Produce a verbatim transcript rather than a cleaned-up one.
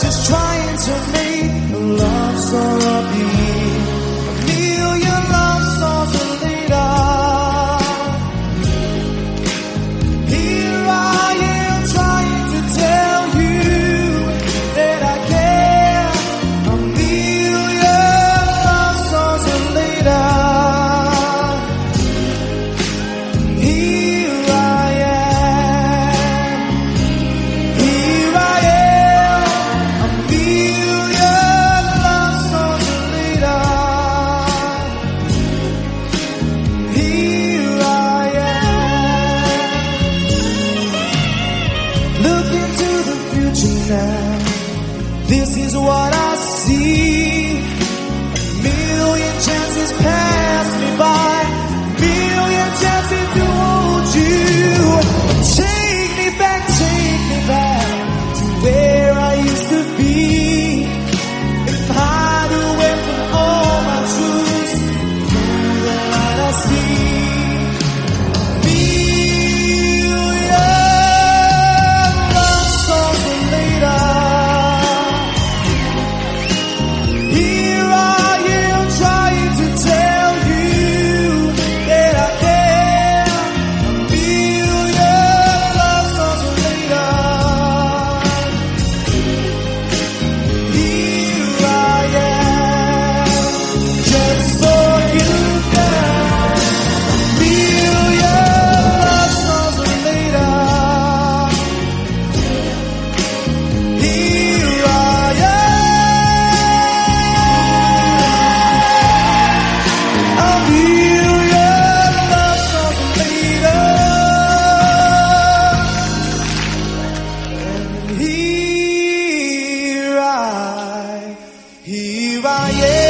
just trying to make a love song of you. A million love songs later, here I am trying to tell you that I care. A million love songs later, here I am. Here I am. A million love songs later, here I am. Look into the future now. This is what I see. A million chances pass me by. Million chances to hold you. Take me back, take me back to where I used to be. If hide away from all my truths, through the light I see. Million love songs later, here I am trying to tell you that I care. A million love songs later, here I am, just for you now. A million love songs later, here I am. A million love songs later, and here I, here I am.